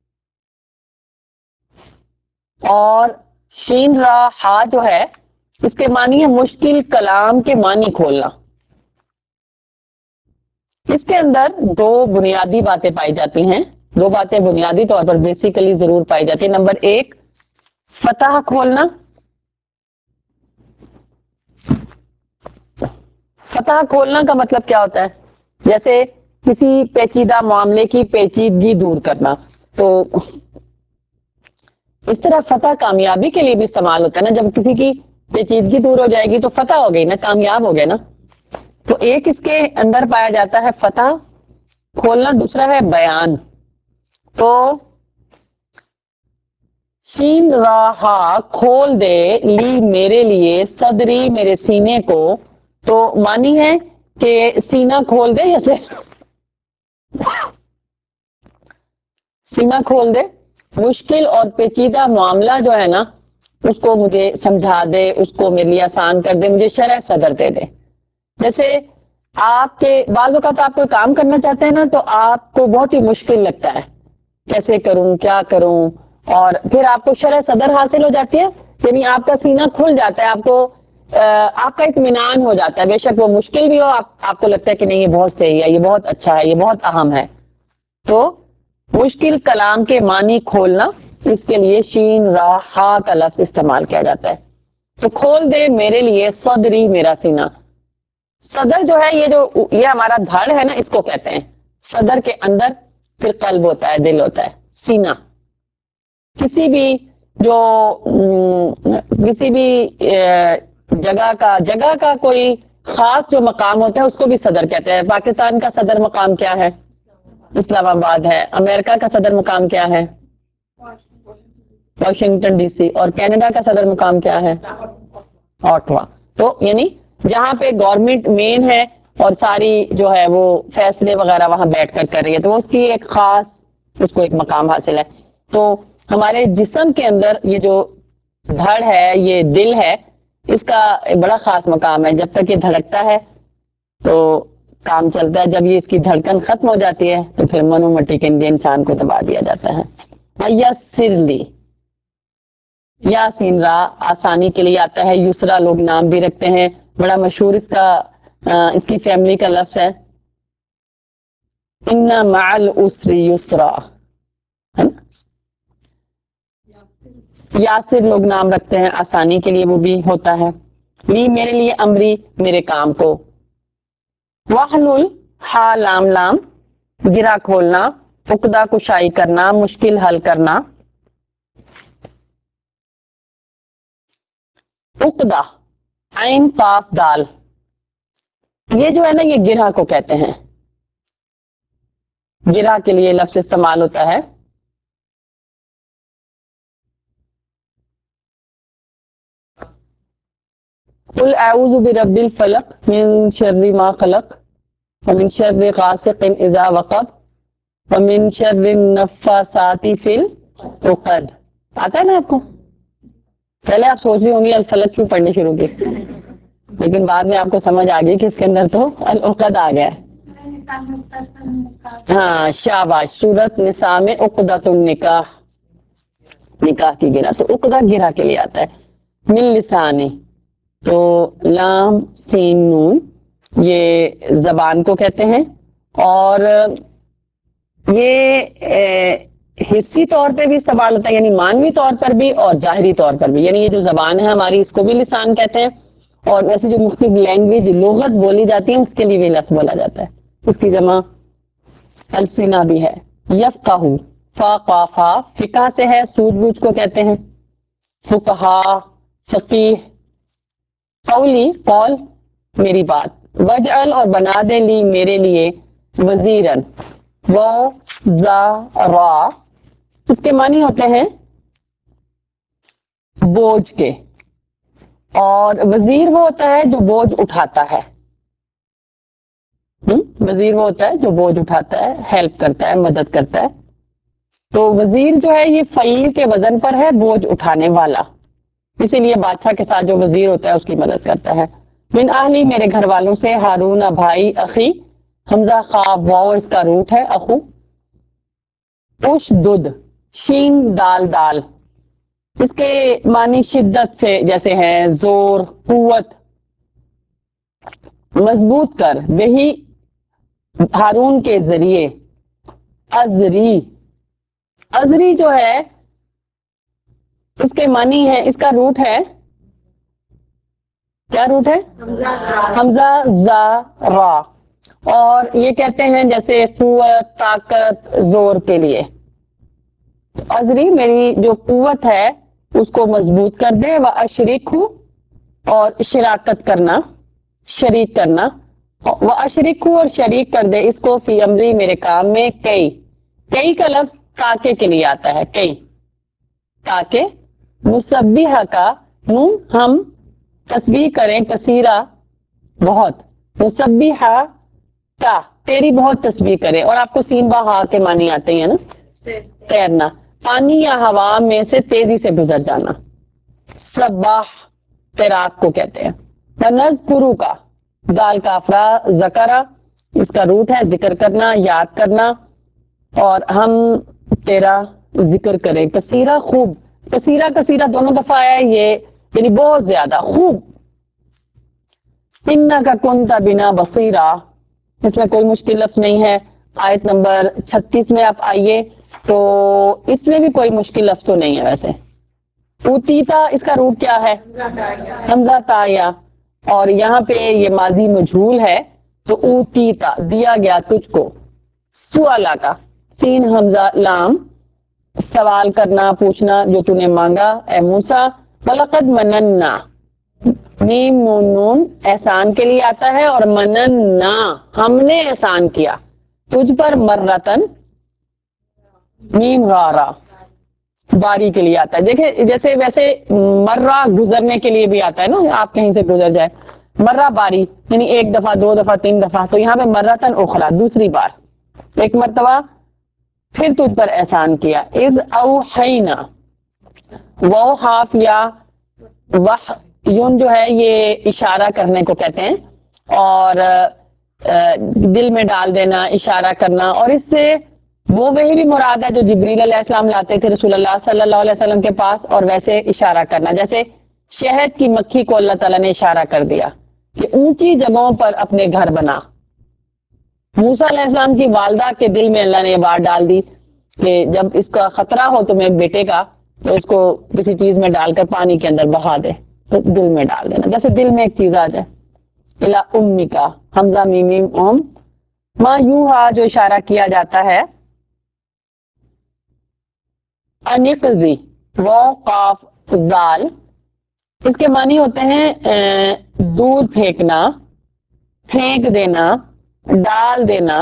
اور شین را ہا جو ہے اس کے معنی ہے مشکل کلام کے معنی کھولنا. اس کے اندر 2 بنیادی باتیں پائی جاتی ہیں، 2 باتیں بنیادی طور پر بیسیکلی ضرور پائی جاتی ہیں. نمبر 1 فتح کھولنا. فتح کھولنا کا مطلب کیا ہوتا ہے؟ جیسے کسی پیچیدہ معاملے کی پیچیدگی دور کرنا. تو اس طرح فتح کامیابی کے لیے بھی استعمال ہوتا ہے نا، جب کسی کی پیچیدگی دور ہو جائے گی تو فتح ہو گئی نا، کامیاب ہو گئے نا. تو ایک اس کے اندر پایا جاتا ہے فتح کھولنا، دوسرا ہے بیان. تو شین راہا کھول دے، لی میرے لیے، صدری میرے سینے کو. تو مانی ہے کہ سینہ کھول دے، جیسے سینہ کھول دے، مشکل اور پیچیدہ معاملہ جو ہے نا اس کو مجھے سمجھا دے، اس کو میرے لیے آسان کر دے، مجھے شرح صدر دے دے. جیسے آپ کے بعض اوقات آپ کوئی کام کرنا چاہتے ہیں نا تو آپ کو بہت ہی مشکل لگتا ہے، کیسے کروں، کیا کروں، اور پھر آپ کو شرح صدر حاصل ہو جاتی ہے، یعنی آپ کا سینہ کھل جاتا ہے، آپ کو آپ کا اطمینان ہو جاتا ہے. بے شک وہ مشکل بھی ہو، آپ کو لگتا ہے کہ نہیں یہ بہت صحیح ہے، یہ بہت اچھا ہے، یہ بہت اہم ہے. تو مشکل کلام کے معنی کھولنا، اس کے لیے شین را ہا کا لفظ استعمال کیا جاتا ہے. تو کھول دے میرے لیے صدری میرا سینہ. صدر جو ہے یہ ہمارا دھڑ ہے نا، اس کو کہتے ہیں. صدر کے اندر پھر قلب ہوتا ہے، دل ہوتا ہے، سینہ. کسی بھی جو کسی بھی جگہ کا کوئی خاص جو مقام ہوتا ہے اس کو بھی صدر کہتے ہیں. پاکستان کا صدر مقام کیا ہے؟ اسلام آباد ہے. امریکہ کا صدر مقام کیا ہے؟ Washington D C. اور کینیڈا کا صدر مقام کیا ہے؟ اوٹوا. تو یعنی جہاں پہ گورنمنٹ مین ہے اور ساری جو ہے وہ فیصلے وغیرہ وہاں بیٹھ کر رہی ہے، تو اس کی ایک خاص اس کو ایک مقام حاصل ہے. تو ہمارے جسم کے اندر یہ جو دھڑ ہے، یہ دل ہے، اس کا بڑا خاص مقام ہے. جب تک یہ دھڑکتا ہے تو کام چلتا ہے، جب یہ اس کی دھڑکن ختم ہو جاتی ہے تو پھر منو مٹی کے لیے انسان کو دبا دیا جاتا ہے. یسرلی، یاسین را آسانی کے لیے آتا ہے. یسرا لوگ نام بھی رکھتے ہیں، بڑا مشہور اس کی فیملی کا لفظ ہے ان مع العسر یسرا. یاسر لوگ نام رکھتے ہیں آسانی کے لیے، وہ بھی ہوتا ہے. لی میرے لیے، امری میرے کام کو. واحلل ہا لام لام گرا کھولنا، عقدہ کشائی کرنا، مشکل حل کرنا. عقدہ عین قاف دال، یہ جو ہے نا یہ گرہ کو کہتے ہیں. گرہ کے لیے لفظ استعمال ہوتا ہے. قل اعوذ برب الفلق من شر ما خلق ومن شر غاسق اذا وقب ومن شر النفاثات فی العقد. آتا ہے نا آپ کو؟ پہلے آپ سوچ رہی ہوں گی الفلق کیوں پڑھنی شروع کی، لیکن بعد میں آپ کو سمجھ آ گئی کہ اس کے اندر تو العقد آ گیا ہے. ہاں شاباش. سورت نساء میں عقدۃ النکاح، نکاح کی گرہ، تو عقدہ گرہ کے لیے آتا ہے. من لسانی، تو لام سین نون یہ زبان کو کہتے ہیں، اور یہ حصی طور پہ بھی استعمال ہوتا ہے، یعنی مانوی طور پر بھی اور ظاہری طور پر بھی. یعنی یہ جو زبان ہے ہماری اس کو بھی لسان کہتے ہیں، اور ویسے جو مختلف لینگویج لغت بولی جاتی ہے اس کے لیے بھی لفظ بولا جاتا ہے. اس کی جمع السنہ بھی ہے. یفقہ، فا قافا فقہ سے ہے، سوجھ بوجھ کو کہتے ہیں. فقہا، فقیہ. قولی قول میری بات. وجعل اور بنا دے لی میرے لیے، وزیرن را، اس کے معنی ہوتے ہیں بوجھ کے، اور وزیر وہ ہوتا ہے جو بوجھ اٹھاتا ہے. وزیر وہ ہوتا ہے جو بوجھ اٹھاتا ہے، ہیلپ کرتا ہے، مدد کرتا ہے. تو وزیر جو ہے یہ فعیل کے وزن پر ہے، بوجھ اٹھانے والا، اسی لیے بادشاہ کے ساتھ جو وزیر ہوتا ہے اس کی مدد کرتا ہے. من اہلی میرے گھر والوں سے، ہارون بھائی، اخی حمزہ خواب واو اس کا روٹ ہے، اخو. اشدد شین دال دال، اس کے معنی شدت سے جیسے ہے زور، قوت. مضبوط کر، وہی ہارون کے ذریعے. ازری، ازری جو ہے اس کے معنی ہے، اس کا روٹ ہے، کیا روٹ ہے؟ حمزہ زا را، اور یہ کہتے ہیں جیسے قوت، طاقت، زور کے لیے. ازری میری جو قوت ہے اس کو مضبوط کر دے. وہ اشریک ہوں، اور شراکت کرنا، شریک کرنا. وہ اشریک ہوں اور شریک کر دے اس کو، فی امری میرے کام میں. کئی، کئی کا لفظ تاکہ کے لیے آتا ہے، کئی تاکہ. مسبحہ کا نون ہم تسبیح کریں، کثیرہ بہت. مسبحہ کا تیری بہت تسبیح کرے، اور آپ کو سین با ہا کے معنی آتے ہیں نا، تیرنا، پانی یا ہوا میں سے تیزی سے گزر جانا. سباح تیراک کو کہتے ہیں. نذکرو کا دال کافرا ذکرہ، اس کا روٹ ہے ذکر کرنا، یاد کرنا، اور ہم تیرا ذکر کریں. کثیرہ خوب، کثیرہ کثیرہ دونوں دفعہ ہے یہ، یعنی بہت زیادہ خوب. انکا کنت بنا بصیرا، اس میں کوئی مشکل لفظ نہیں ہے. آیت نمبر 36 میں آپ آئیے تو اس میں بھی کوئی مشکل لفظ تو نہیں ہے. ویسے اوتیتا اس کا روٹ کیا ہے؟ حمزہ تایا، اور یہاں پہ یہ ماضی مجھول ہے تو اوتیتا دیا گیا تجھ کو. سوالا کا سین حمزہ لام، سوال کرنا، پوچھنا، جو تو نے مانگا اے موسیٰ. وَلَقَدْ مَنَنَّا، میم نون نون احسان کے لیے آتا ہے، اور مننا ہم نے احسان کیا تجھ پر. مرتن میم را را باری کے لیے آتا ہے. دیکھیں جیسے ویسے مرہ گزرنے کے لیے بھی آتا ہے نا، آپ کہیں سے گزر جائے. مرہ باری یعنی ایک دفعہ، دو دفعہ، تین دفعہ، تو یہاں پہ مرتن اخرى دوسری بار، ایک مرتبہ پھر تجھ پر احسان کیا. اذ اوحینا، وہ حاف یا یون جو ہے یہ اشارہ کرنے کو کہتے ہیں، اور دل میں ڈال دینا، اشارہ کرنا. اور اس سے وہ وہی بھی مراد ہے جو جبریل علیہ السلام لاتے تھے رسول اللہ صلی اللہ علیہ وسلم کے پاس، اور ویسے اشارہ کرنا جیسے شہد کی مکھی کو اللہ تعالیٰ نے اشارہ کر دیا کہ اونچی جگہوں پر اپنے گھر بنا. موسیٰ علیہ السلام کی والدہ کے دل میں اللہ نے یہ بات ڈال دی کہ جب اس کا خطرہ ہو تمہیں بیٹے کا تو اس کو کسی چیز میں ڈال کر پانی کے اندر بہا دے تو دل میں ڈال دینا. جیسے دل میں ایک چیز آ جائے. الا امیکا حمزہ میم میم اوم ما یوہا جو اشارہ کیا جاتا ہے. انقضی و قاف زال اس کے معنی ہوتے ہیں دور پھینکنا, پھینک دینا, ڈال دینا,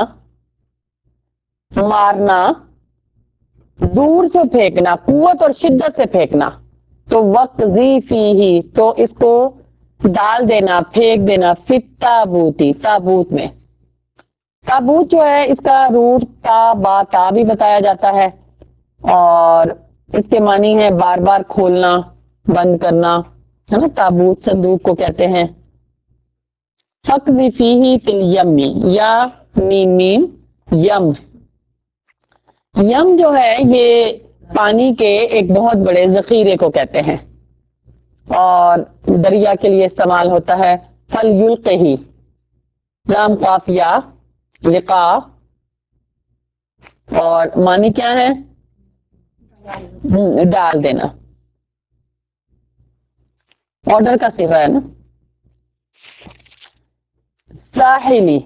مارنا, دور سے پھینکنا, قوت اور شدت سے پھینکنا. تو وقت زی فی ہی تو اس کو ڈال دینا, پھینک دینا, فت تابوتی تابوت میں. تابوت جو ہے اس کا روٹ تا با تا بھی بتایا جاتا ہے اور اس کے معنی ہے بار بار کھولنا, بند کرنا, ہے نا. تابوت صندوق کو کہتے ہیں. فقذ فیہ فی الیمی یا میم میم یم. یم جو ہے یہ پانی کے ایک بہت بڑے ذخیرے کو کہتے ہیں اور دریا کے لیے استعمال ہوتا ہے. فل یلقہ لام قاف یا لقا اور معنی کیا ہے؟ ڈال دینا. آرڈر کا صیغہ ہے نا. ساحلی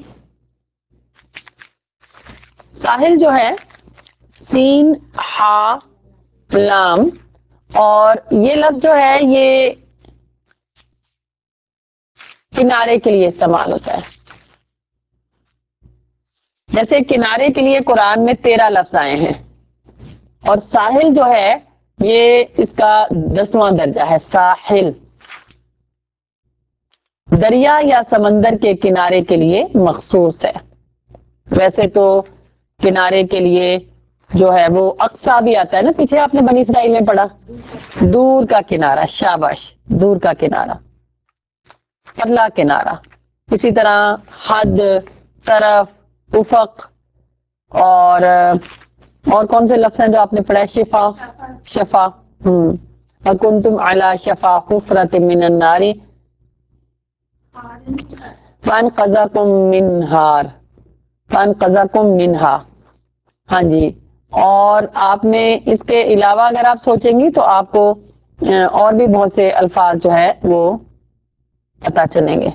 ساحل جو ہے سین ہا لام اور یہ لفظ جو ہے یہ کنارے کے لیے استعمال ہوتا ہے. جیسے کنارے کے لیے قرآن میں 13 لفظ آئے ہیں اور ساحل جو ہے یہ اس کا 10واں درجہ ہے. ساحل دریا یا سمندر کے کنارے کے لیے مخصوص ہے. ویسے تو کنارے کے لیے جو ہے وہ اقصا بھی آتا ہے نا, پیچھے آپ نے بنی اسرائیل میں پڑھا, دور کا کنارہ. شاباش, دور کا کنارہ, پرلا کنارہ. اسی طرح حد, طرف, افق اور کون سے لفظ ہیں جو آپ نے پڑھا ہے؟ شفا, شفا. وَكُنْتُمْ عَلَى شَفَا حُفْرَةٍ مِّنَ النَّارِ فَانْقَذَكُم مِّنْهَا فَانْقَذَكُم مِّنْهَا. ہاں جی. اور آپ نے اس کے علاوہ اگر آپ سوچیں گی تو آپ کو اور بھی بہت سے الفاظ جو ہے وہ پتا چلیں گے.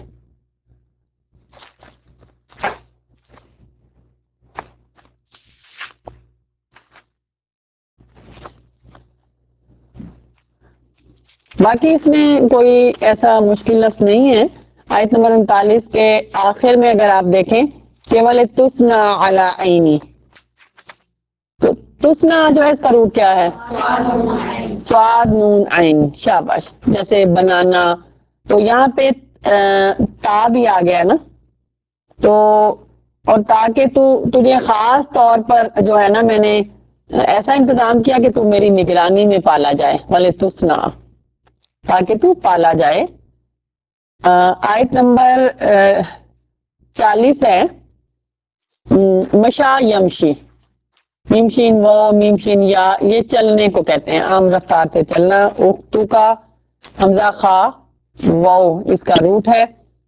باقی اس میں کوئی ایسا مشکل لفظ نہیں ہے. آیت نمبر 39 کے آخر میں اگر آپ دیکھیں کیول تسنا علی عینی, تو تسنا جو ہے اس کا روٹ کیا ہے؟ سواد نون عین. شاباش. جیسے بنانا, تو یہاں پہ تا بھی آ گیا نا, تو اور تاکہ تجھے خاص طور پر جو ہے نا میں نے ایسا انتظام کیا کہ تو میری نگرانی میں پالا جائے. والے تسنا تاکہ تو پالا جائے. آیت نمبر 40 ہے مشا یمشی. میمشین و میمشین یا یہ چلنے کو کہتے ہیں, عام رفتار سے چلنا. اختو کا حمزہ خا واو اس کا روٹ ہے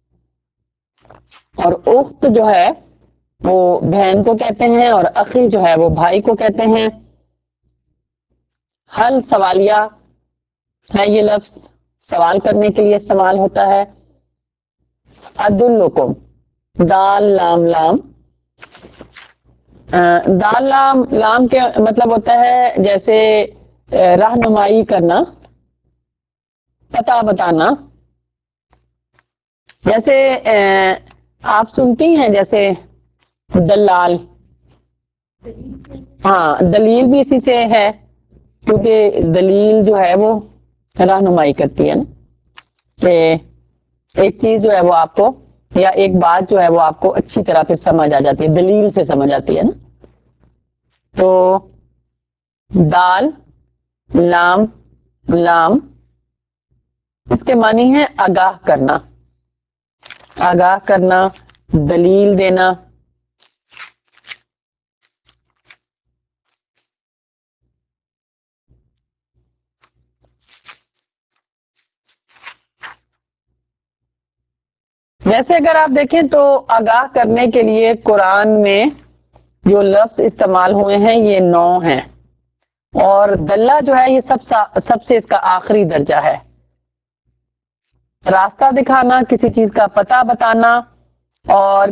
اور اخت جو ہے وہ بہن کو کہتے ہیں اور اخی جو ہے وہ بھائی کو کہتے ہیں. حل سوالیہ ہے, یہ لفظ سوال کرنے کے لیے استعمال ہوتا ہے. ادلکم دال لام لام. دال لام لام کے مطلب ہوتا ہے جیسے رہنمائی کرنا, پتہ بتانا. جیسے آپ سنتی ہیں جیسے دلال, ہاں دلیل بھی اسی سے ہے کیونکہ دلیل جو ہے وہ رہنمائی کرتی ہے نا, کہ ایک چیز جو ہے وہ آپ کو یا ایک بات جو ہے وہ آپ کو اچھی طرح پھر سمجھ آ جاتی ہے, دلیل سے سمجھ آتی ہے نا. تو دال لام لام اس کے معنی ہے آگاہ کرنا, آگاہ کرنا, دلیل دینا. ویسے اگر آپ دیکھیں تو آگاہ کرنے کے لیے قرآن میں جو لفظ استعمال ہوئے ہیں یہ 9 ہیں اور دلہ جو ہے یہ سب سے اس کا آخری درجہ ہے. راستہ دکھانا، کسی چیز کا پتہ بتانا، اور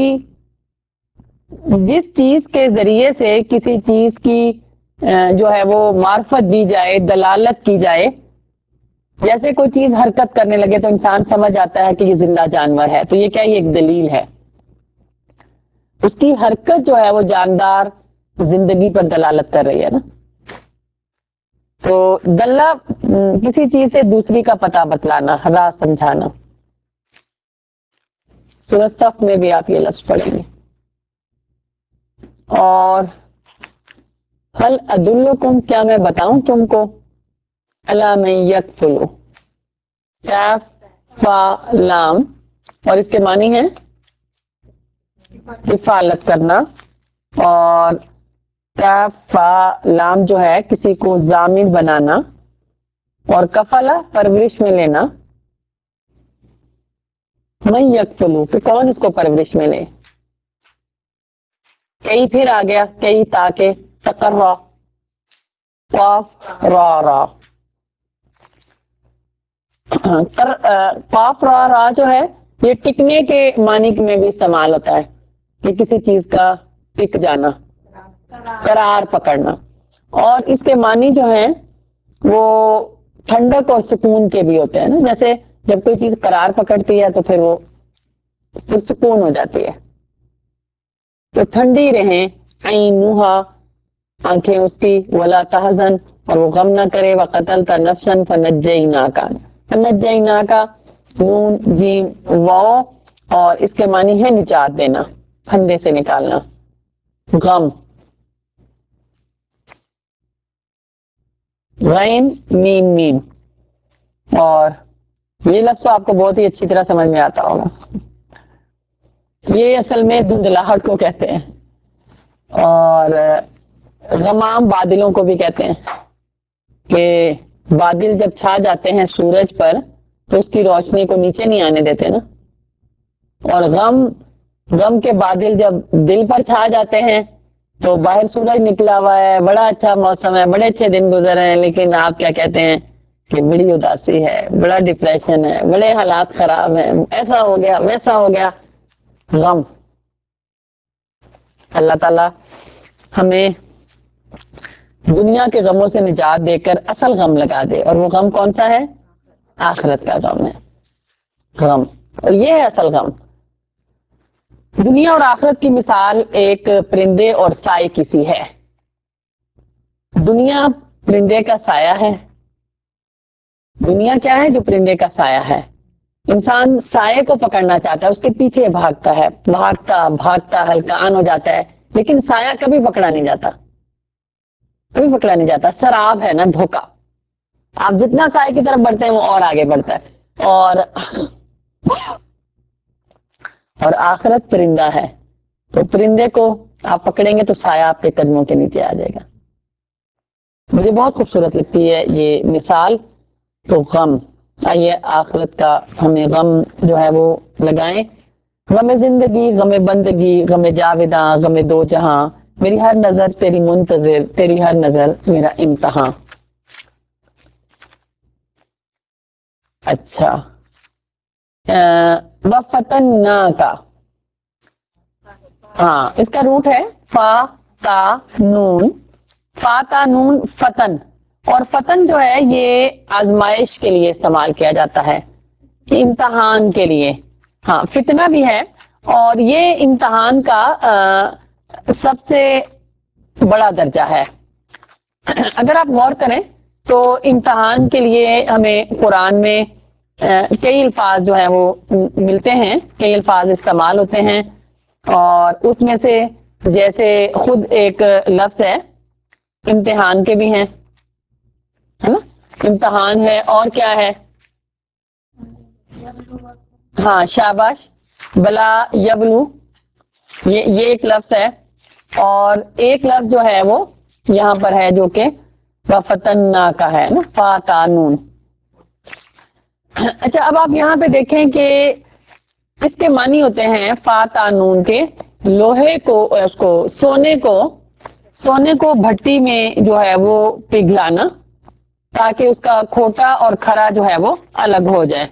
جس چیز کے ذریعے سے کسی چیز کی جو ہے وہ معرفت دی جائے، دلالت کی جائے. جیسے کوئی چیز حرکت کرنے لگے تو انسان سمجھ آتا ہے کہ یہ زندہ جانور ہے، تو یہ کیا، یہ ایک دلیل ہے. اس کی حرکت جو ہے وہ جاندار زندگی پر دلالت کر رہی ہے نا. تو دلہ کسی چیز سے دوسری کا پتہ بتلانا، راہ سمجھانا. سورۃ صف میں بھی آپ یہ لفظ پڑھیں گے. اور هل ادلکم، کیا میں بتاؤں تم کو، الا من یکفلو، کاف فا لام، اور اس کے معنی ہے کفالت کرنا. اور کاف فا لام جو ہے کسی کو ضامن بنانا، اور کفلا پرورش میں لینا. من یکفلو، کہ کون اس کو پرورش میں لے. کئی پھر آ گیا، کئی تاکہ تقرر، قاف را را. قاف را را جو ہے یہ ٹکنے کے معنی میں بھی استعمال ہوتا ہے، کہ کسی چیز کا ٹک جانا، قرار پکڑنا. اور اس کے معنی جو ہیں وہ ٹھنڈک اور سکون کے بھی ہوتے ہیں نا. جیسے جب کوئی چیز قرار پکڑتی ہے تو پھر وہ سکون ہو جاتی ہے. تو ٹھنڈی رہیں، عینوہا، آنکھیں اس کی، ولا تحزن، اور وہ غم نہ کرے، وقتلت نفسا فنجیناکا. فنجیناکا، نون جیم واو، اور اس کے معنی ہے نجات دینا، پھندے سے نکالنا، غم. غین میم میم. اور یہ لفظ تو آپ کو بہت ہی اچھی طرح سمجھ میں آتا ہوگا. یہ اصل میں دھندلاہٹ کو کہتے ہیں، اور غمام بادلوں کو بھی کہتے ہیں، کہ بادل جب چھا جاتے ہیں سورج پر تو اس کی روشنی کو نیچے نہیں آنے دیتے نا. اور غم کے بادل جب دل پر چھا جاتے ہیں تو باہر سورج نکلا ہوا ہے، بڑا اچھا موسم ہے، بڑے اچھے دن گزر رہے ہیں، لیکن آپ کیا کہتے ہیں کہ بڑی اداسی ہے، بڑا ڈپریشن ہے، بڑے حالات خراب ہیں، ایسا ہو گیا ویسا ہو گیا. غم. اللہ تعالی ہمیں دنیا کے غموں سے نجات دے کر اصل غم لگا دے. اور وہ غم کون سا ہے؟ آخرت کا غم ہے. غم، اور یہ ہے اصل غم. دنیا اور آخرت کی مثال ایک پرندے اور سائے کی سی ہے. دنیا پرندے کا سایہ ہے. دنیا کیا ہے؟ جو پرندے کا سایہ ہے. انسان سائے کو پکڑنا چاہتا ہے، اس کے پیچھے بھاگتا ہے، بھاگتا ہلکان ہو جاتا ہے، لیکن سایہ کبھی پکڑا نہیں جاتا، کبھی پکڑا نہیں جاتا. سراب ہے نا، دھوکا. آپ جتنا سائے کی طرف بڑھتے ہیں وہ اور آگے بڑھتا ہے. اور آخرت پرندہ ہے، تو پرندے کو آپ پکڑیں گے تو سایہ آپ کے قدموں کے نیچے آ جائے گا. مجھے بہت خوبصورت لگتی ہے یہ مثال. تو غم، آئیے آخرت کا ہمیں غم جو ہے وہ لگائیں. غم زندگی، غم بندگی، غم جاوداں، غم دو جہاں، میری ہر نظر تیری منتظر، تیری ہر نظر میرا امتحان. اچھا، وفتناکا، ہاں اس کا روٹ ہے فا تا نون. فا تا نون فتن. اور فتن جو ہے یہ آزمائش کے لیے استعمال کیا جاتا ہے، امتحان کے لیے. ہاں فتنہ بھی ہے، اور یہ امتحان کا سب سے بڑا درجہ ہے. اگر آپ غور کریں تو امتحان کے لیے ہمیں قرآن میں کئی الفاظ جو ہیں وہ ملتے ہیں، کئی الفاظ استعمال ہوتے ہیں. اور اس میں سے جیسے خود ایک لفظ ہے، امتحان کے بھی ہیں، ہے نا. امتحان ہے، اور کیا ہے؟ ہاں شاباش، بلا یبلو، یہ ایک لفظ ہے. اور ایک لفظ جو ہے وہ یہاں پر ہے جو کہ وفتنا کا ہے نا، فاتانون. اچھا اب آپ یہاں پہ دیکھیں کہ اس کے معنی ہوتے ہیں فاتانون کے، لوہے کو، اس کو سونے کو سونے کو بھٹی میں جو ہے وہ پگھلانا تاکہ اس کا کھوٹا اور کھرا جو ہے وہ الگ ہو جائے.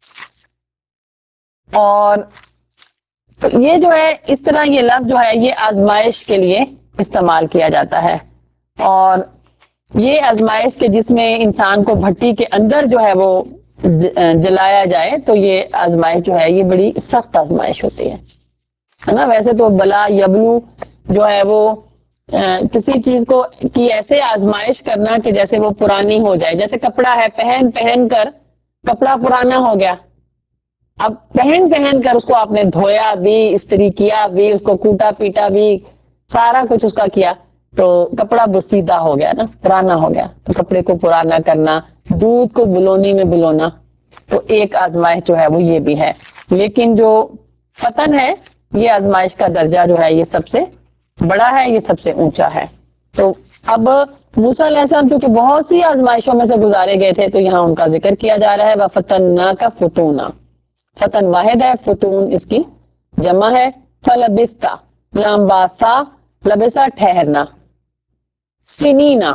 اور یہ جو ہے اس طرح یہ لفظ جو ہے یہ آزمائش کے لیے استعمال کیا جاتا ہے. اور یہ آزمائش کے جس میں انسان کو بھٹی کے اندر جو ہے وہ جلایا جائے تو یہ آزمائش جو ہے یہ بڑی سخت آزمائش ہوتی ہے نا. ویسے تو بلا یبلو جو ہے وہ کسی چیز کو کی ایسے آزمائش کرنا کہ جیسے وہ پرانی ہو جائے. جیسے کپڑا ہے, پہن پہن کر کپڑا پرانا ہو گیا, اب پہن پہن کر اس کو آپ نے دھویا بھی, استری کیا بھی, اس کو کوٹا پیٹا بھی, سارا کچھ اس کا کیا تو کپڑا بسیدہ ہو گیا نا, پرانا ہو گیا. تو کپڑے کو پرانا کرنا, دودھ کو بلونی میں بلونا, تو ایک آزمائش جو ہے وہ یہ بھی ہے. لیکن جو فتن ہے یہ آزمائش کا درجہ جو ہے یہ سب سے بڑا ہے, یہ سب سے اونچا ہے. تو اب موسیٰ علیہ السلام کیونکہ بہت سی آزمائشوں میں سے گزارے گئے تھے تو یہاں ان کا ذکر کیا جا رہا ہے. وَفَتَنَّاكَ فُتُونًا, فتن واحد ہے, فتون اس کی جمع ہے. فلبستا لامباسا, لبسا ٹھہرنا, سنینا,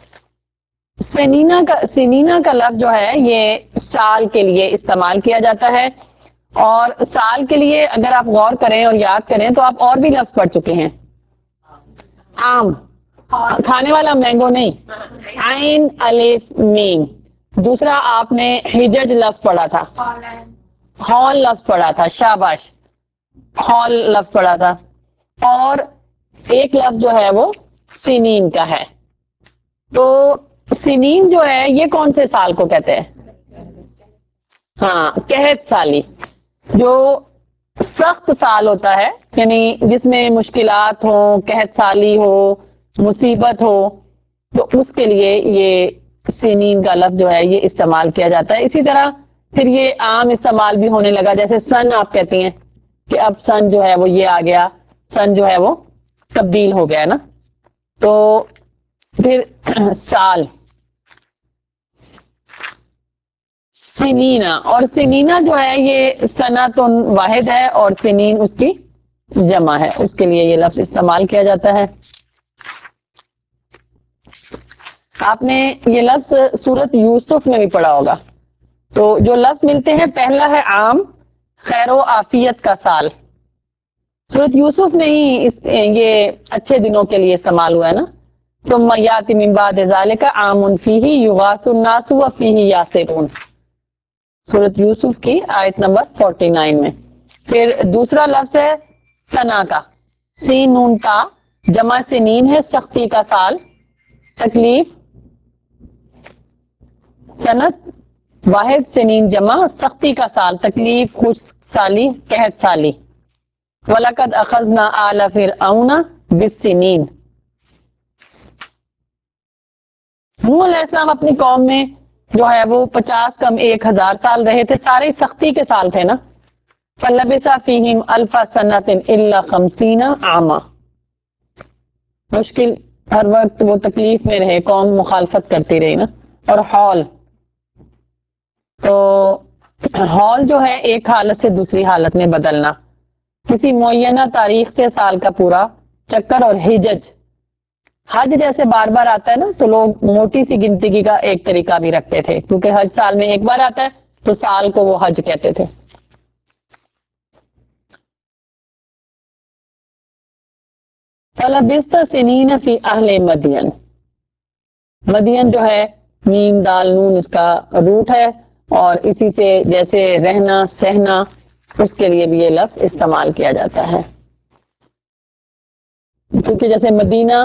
سنینا کا لفظ جو ہے یہ سال کے لیے استعمال کیا جاتا ہے. اور سال کے لیے اگر آپ غور کریں اور یاد کریں تو آپ اور بھی لفظ پڑھ چکے ہیں. آم, کھانے والا مینگو نہیں, عین الف میم. دوسرا آپ نے حجج لفظ پڑھا تھا, ہال لفظ پڑھا تھا, شاباش, ہال لفظ پڑھا تھا. اور ایک لفظ جو ہے وہ سنین کا ہے. تو سنین جو ہے یہ کون سے سال کو کہتے ہیں؟ ہاں, قحط سالی, جو سخت سال ہوتا ہے, یعنی جس میں مشکلات ہو, قحط سالی ہو, مصیبت ہو, تو اس کے لیے یہ سنین کا لفظ جو ہے یہ استعمال کیا جاتا ہے. اسی طرح پھر یہ عام استعمال بھی ہونے لگا, جیسے سن آپ کہتی ہیں کہ اب سن جو ہے وہ یہ آ گیا, سن جو ہے وہ تبدیل ہو گیا نا. تو پھر سال, سنینا, اور سنینا جو ہے یہ سنتن واحد ہے اور سنین اس کی جمع ہے, اس کے لیے یہ لفظ استعمال کیا جاتا ہے. آپ نے یہ لفظ سورت یوسف میں بھی پڑھا ہوگا. تو جو لفظ ملتے ہیں, پہلا ہے عام, خیر و عافیت کا سال. سورت یوسف میں ہی یہ اچھے دنوں کے لیے استعمال ہوا ہے نا. ثم یاتی من بعد ذلک عام فیہ یغاث الناس وفیہ یعصرون, سورت یوسف کی آیت نمبر 49 میں. پھر دوسرا لفظ ہے سنا کا, سین نون تا, جمع سنین ہے, سختی کا سال, تکلیف, سنت واحد, سنین جمع, سختی کا سال, تکلیف, خوش سالی, قحط سالی. وَلَقَدْ أَخَذْنَا آلَ فِرْعَوْنَ بِالسِّنِينَ, نوح علیہ السلام اپنی قوم میں جو ہے وہ 50 کم 1000 سال رہے تھے, سارے سختی کے سال تھے نا. فَلَبِثَ فِيهِمْ أَلْفَ سَنَةٍ إِلَّا 50 عَامًا, مشکل ہر وقت وہ تکلیف میں رہے, قوم مخالفت کرتی رہی نا. اور حال, تو حال جو ہے ایک حالت سے دوسری حالت میں بدلنا, کسی معینہ تاریخ سے سال کا پورا چکر. اور حجج, حج جیسے بار بار آتا ہے نا تو لوگ موٹی سی گنتی کا ایک طریقہ بھی رکھتے تھے, کیونکہ حج سال میں ایک بار آتا ہے تو سال کو وہ حج کہتے تھے. فَلَبِثْتَ سِنِينَ فِي أَهْلِ مَدْيَنَ, مدین جو ہے میم دال نون اس کا روٹ ہے, اور اسی سے جیسے رہنا, سہنا, اس کے لیے بھی یہ لفظ استعمال کیا جاتا ہے. کیونکہ جیسے مدینہ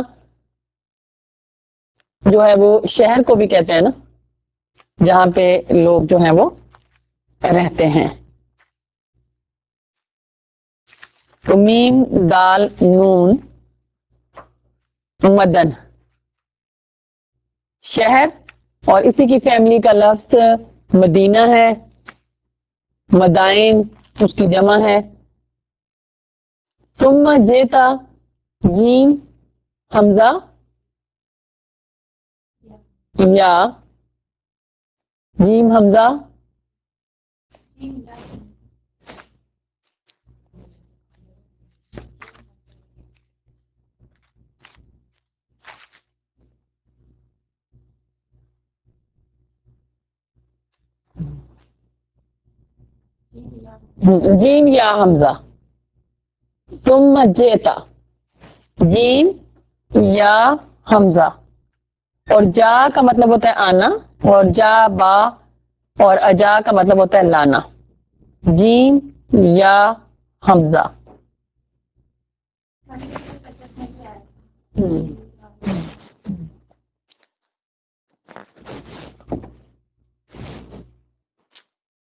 جو ہے وہ شہر کو بھی کہتے ہیں نا, جہاں پہ لوگ جو ہیں وہ رہتے ہیں. تو میم دال نون مدن, شہر, اور اسی کی فیملی کا لفظ مدینہ ہے, مدائن اس کی جمع ہے. ثم جیتا, جیم حمزہ یا, جیم حمزہ جیم یا حمزہ. ثم جئتا. جیم یا حمزہ. اور جا کا مطلب ہوتا ہے آنا، اور جا با اور اجا کا مطلب ہوتا ہے لانا. جیم یا حمزہ.